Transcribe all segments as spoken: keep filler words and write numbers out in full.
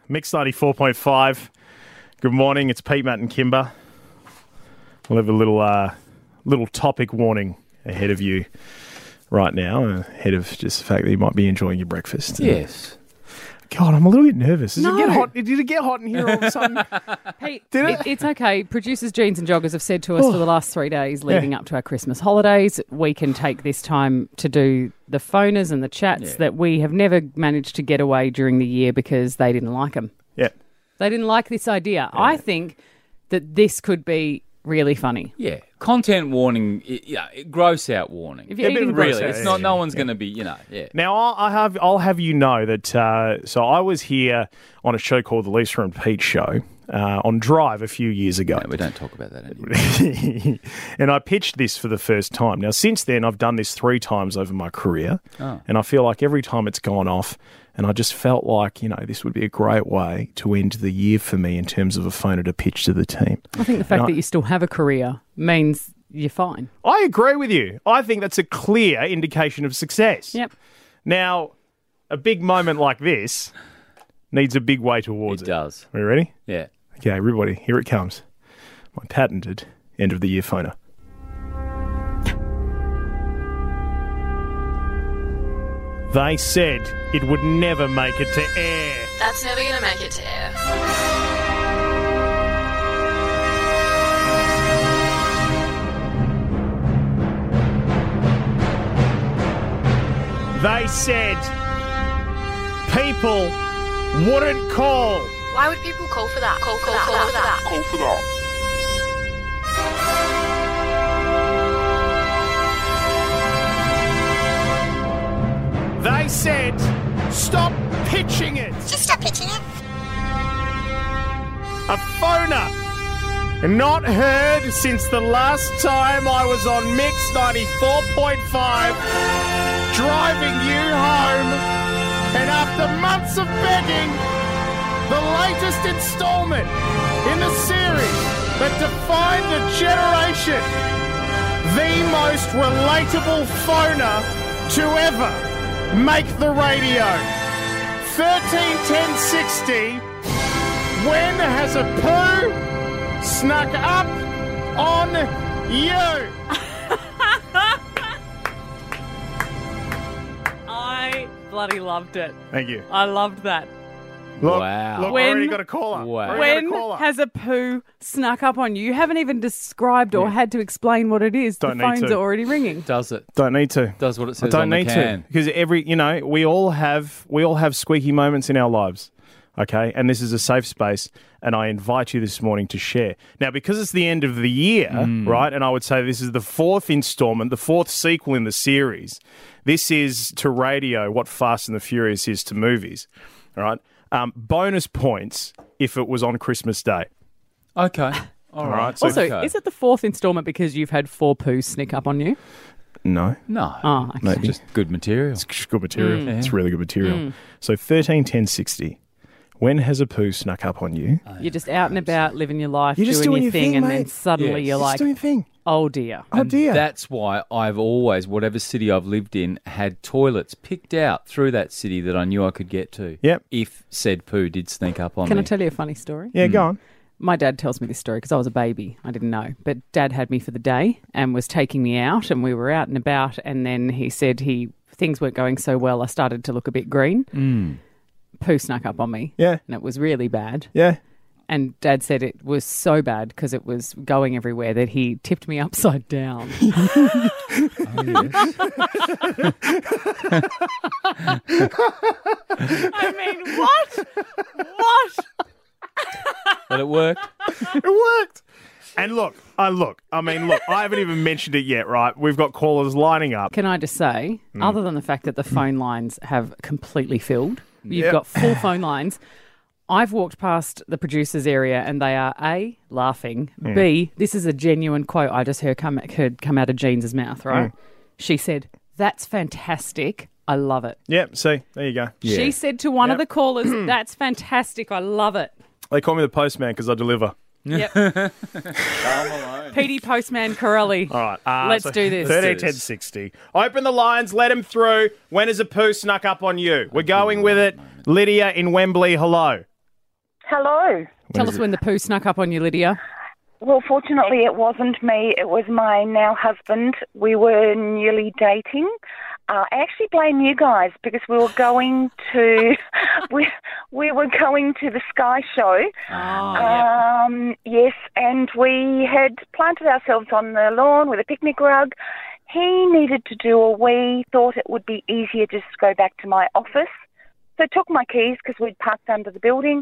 Mix ninety-four point five. Good morning. It's Pete, Matt and Kimber. We'll have a little uh, little topic warning ahead of you right now, ahead of just the fact that you might be enjoying your breakfast. Yes. God, I'm a little bit nervous. Does No. it get hot? Did it get hot in here all of a sudden? Pete, Did it? it? it's okay. Producers Jeans and Joggers have said to us Oh. for the last three days leading up to our Christmas holidays, we can take this time to do the phoners and the chats Yeah. that we have never managed to get away during the year because they didn't like them. Yeah. They didn't like this idea. I think that this could be really funny. Yeah. Content warning, i- yeah, gross out warning. If you're Yeah, a bit eating of a gross Really, out, it's yeah, not. yeah, No one's yeah. going to be, you know. Yeah. Now, I'll, I have, I'll have you know that, uh, so I was here on a show called The Lisa and Pete Show uh, on Drive a few years ago. No, we don't talk about that anymore. And I pitched this for the first time. Now, since then, I've done this three times over my career. Oh. And I feel like every time it's gone off, and I just felt like, you know, this would be a great way to end the year for me in terms of a phoner to pitch to the team. I think the fact And I- that you still have a career means you're fine. I agree with you. I think that's a clear indication of success. Yep. Now, a big moment like this needs a big way towards It it. does. Are you ready? Yeah. Okay, everybody, here it comes. My patented end of the year phoner. They said it would never make it to air. That's never gonna make it to air. They said people wouldn't call. Why would people call for that? Call, call, call, for that. Call for that. They said stop pitching it. Just stop pitching it. A phoner. Not heard since the last time I was on Mix ninety-four point five, driving you home. And after months of begging, the latest installment in the series that defined a generation, the most relatable phoner to ever make the radio. thirteen ten sixty. When has a poo snuck up on you? I bloody loved it. Thank you. I loved that. Look, Wow. Look, When- I already got a caller. Wow. Already When got a caller. has a poo snuck up on you? You haven't even described or had to explain what it is. Don't the need phones to. are already ringing. Does it? Don't need to. Does what it I says don't on the need can. to because every you know we all have we all have squeaky moments in our lives, okay? And this is a safe space, and I invite you this morning to share. Now, because it's the end of the year, right? And I would say this is the fourth installment, the fourth sequel in the series. This is to radio what Fast and the Furious is to movies, all right? Um, bonus points if it was on Christmas Day. Okay. All right, right. so- Also, Okay. is it the fourth instalment because you've had four poos sneak up on you? No. No. Oh, okay. Maybe. Just good material. It's good material. Mm. It's really good material. So thirteen ten sixty. When has a poo snuck up on you? You're just out and about living your life, You're just doing, doing your your thing, thing, and then mate. suddenly Yes. you're Just like, doing a thing. oh dear. Oh dear. That's why I've always, whatever city I've lived in, had toilets picked out through that city that I knew I could get to. Yep. If said poo did sneak up on Can me. I tell you a funny story? Yeah, go on. My dad tells me this story because I was a baby. I didn't know. But Dad had me for the day and was taking me out, and we were out and about, and then he said he things weren't going so well. I started to look a bit green. Mm. Poo snuck up on me. Yeah. And it was really bad. Yeah. And Dad said it was so bad because it was going everywhere that he tipped me upside down. I mean, what? What? But it worked. It worked. And look, I look. I mean, look. I haven't even mentioned it yet, right? We've got callers lining up. Can I just say, Mm. other than the fact that the phone lines have completely filled, you've Yep. got full phone lines. I've walked past the producers area and they are A, laughing, Mm. B, this is a genuine quote I just heard come, heard come out of Jean's mouth, right? Mm. She said, "That's fantastic. I love it." Yep. See, there you go. Yeah. She said to one of Yep. the callers, "That's fantastic. I love it." They call me the postman because I deliver. Yep. Petey Postman Corelli. All right. Uh, Let's so do this. thirteen Let's do ten this. sixty. Open the lines. Let him through. When has a poo snuck up on you? We're going with it. Lydia in Wembley. Hello. Hello. Tell us when the poo snuck up on you, Lydia. Well, fortunately, it wasn't me. It was my now husband. We were newly dating. Uh, I actually blame you guys because we were going to we we were going to the Sky Show. Oh, yeah. Um, yes, and we had planted ourselves on the lawn with a picnic rug. He needed to do a wee. Thought it would be easier just to go back to my office. So I took my keys because we'd parked under the building.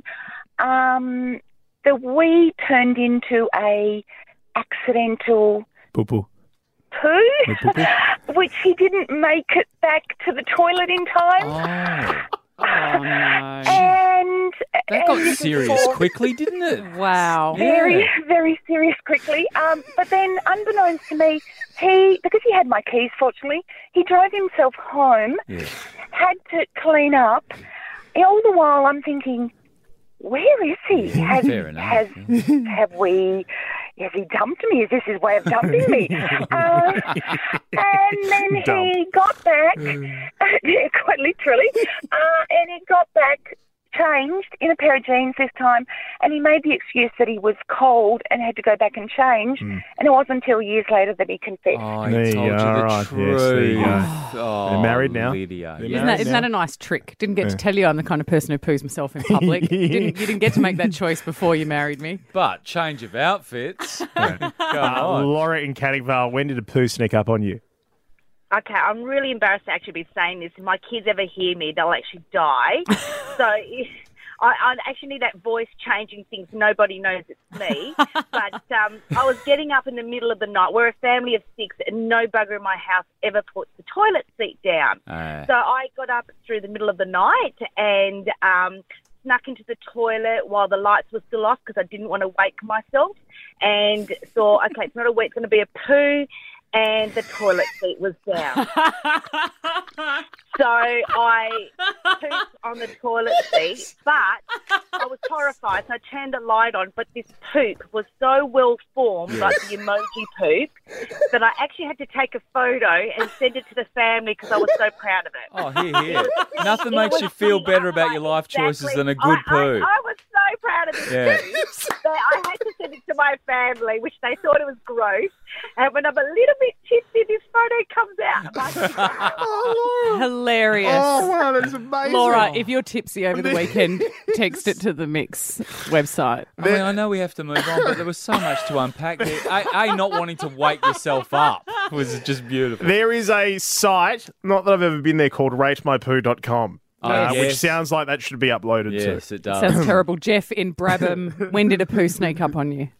Um, the wee turned into a accidental Poo-poo. poo, Poo-poo. which he didn't make it back to the toilet in time. Oh, Oh, no. And that got and serious for- quickly, didn't it? Wow. Very, Yeah. very serious quickly. Um, but then, unbeknownst to me, he, because he had my keys, fortunately, he drove himself home, Yeah. had to clean up. All the while, I'm thinking, where is he? Has, Fair enough, has have we? Has he dumped me? Is this his way of dumping me? um, and then Dump. he got back, yeah, quite literally, uh, and he got back changed in a pair of jeans this time, and he made the excuse that he was cold and had to go back and change, and it wasn't until years later that he confessed. Oh, There he you told you go, the right, yes, truth. there you go. Oh, They're married now. Lydia. They're Yeah. Isn't married that, isn't now. that a nice trick? Didn't get to tell you I'm the kind of person who poos myself in public. didn't, you didn't get to make that choice before you married me. But change of outfits. Come Uh, on. Laura in Canning Vale, when did a poo sneak up on you? Okay, I'm really embarrassed to actually be saying this. If my kids ever hear me, they'll actually die. so I, I actually need that voice changing things. Nobody knows it's me. But um, I was getting up in the middle of the night. We're a family of six, and no bugger in my house ever puts the toilet seat down. Uh, So I got up through the middle of the night and um, snuck into the toilet while the lights were still off because I didn't want to wake myself, and thought, okay, it's not a wee, it's going to be a poo. And the toilet seat was down. So I pooped on the toilet seat, but I was horrified. So I turned the light on, but this poop was so well formed, like the emoji poop, that I actually had to take a photo and send it to the family because I was so proud of it. oh, here, here. Nothing It makes was you feel funny. better about your life Exactly. choices than a good I, poo. I, I was so proud of this Yeah. poo that I had to send it to my family, which they thought it was gross. And when I'm a little bit tipsy, this photo comes out. I'm like, Hilarious. Oh, wow, that's amazing. Laura, if you're tipsy over the weekend, text it to the Mix website. I mean, I know we have to move on, but there was so much to unpack there. A, a not wanting to wake yourself up was just beautiful. There is a site, not that I've ever been there, called rate my poo dot com, Oh, uh, yes. which sounds like that should be uploaded Yes, to. it does. Sounds terrible. Jeff in Brabham, when did a poo sneak up on you?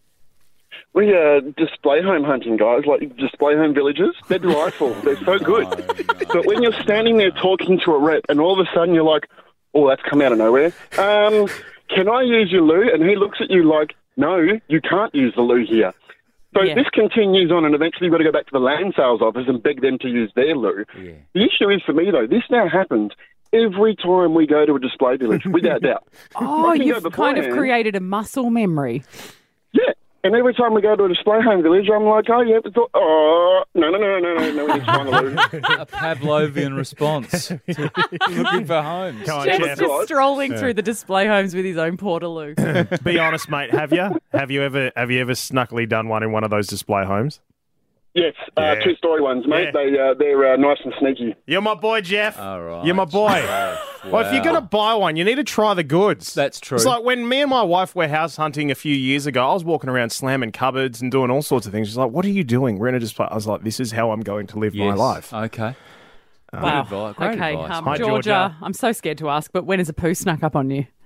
We uh, display home hunting, guys, like display home villages. They're delightful. They're so good. But when you're standing there talking to a rep and all of a sudden you're like, oh, that's come out of nowhere. Um, can I use your loo? And he looks at you like, no, you can't use the loo here. So Yeah. this continues on, and eventually you've got to go back to the land sales office and beg them to use their loo. Yeah. The issue is for me, though, this now happens every time we go to a display village, without doubt. Oh, I can go you've kind of beforehand. created a muscle memory. Yeah. And every time we go to a display home village, I'm like, oh, yeah, but the- oh, no, no, no, no, no, no, we need to find the loo. A Pavlovian response to looking for homes. Come on, Jeff's Jeff. just strolling through the display homes with his own Portaloo. Be honest, mate. Have you? Have you ever? Have you ever snuckily done one in one of those display homes? Yes, uh, Yeah. two-story ones, mate. Yeah. They, uh, they're uh, nice and sneaky. You're my boy, Jeff. All right. You're my boy. Jeff. Well, if you're Wow. going to buy one, you need to try the goods. That's true. It's like when me and my wife were house hunting a few years ago, I was walking around slamming cupboards and doing all sorts of things. She's like, what are you doing? We're in a display. I was like, this is how I'm going to live my Yes. life. Okay. Wow. advice. Great okay, advice. um, Hi, Georgia, Georgia. I'm so scared to ask, but when has a poo snuck up on you?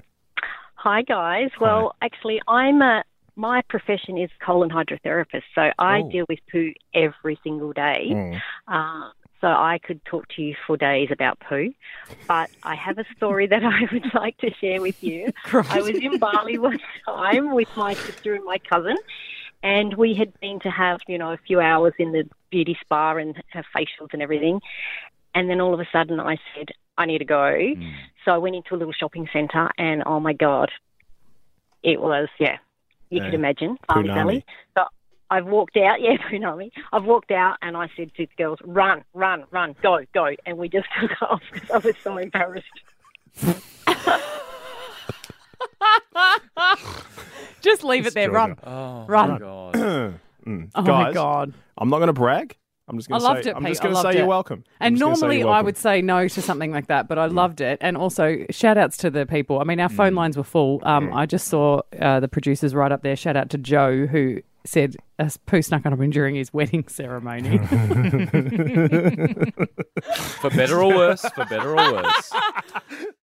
Hi, guys. Well, actually, I'm a, my profession is colon hydrotherapist, so I Oh. deal with poo every single day. Mm. Uh, so I could talk to you for days about poo, but I have a story that I would like to share with you. I was in Bali one time with my sister and my cousin, and we had been to have, you know, a few hours in the beauty spa and have facials and everything. And then all of a sudden I said, I need to go. Mm. So I went into a little shopping centre and, oh, my God, it was, yeah, you Yeah. could imagine, Bali Punami. Valley. So I've walked out, yeah, Punami. I've walked out and I said to the girls, run, run, run, go, go. And we just took off because I was so embarrassed. Just leave it there, Rob. Oh, Run. my God. Mm. Oh, Guys, my God. I'm not going to brag. I'm just going I to loved say, it, I'm Pete. just I going to loved say you're it. welcome. I'm And just gonna say normally you're I welcome. would say no to something like that, but I loved it. And also, shout outs to the people. I mean, our phone lines were full. Um, I just saw uh, the producers right up there. Shout out to Joe, who said a poo snuck on him during his wedding ceremony. For better or worse, for better or worse.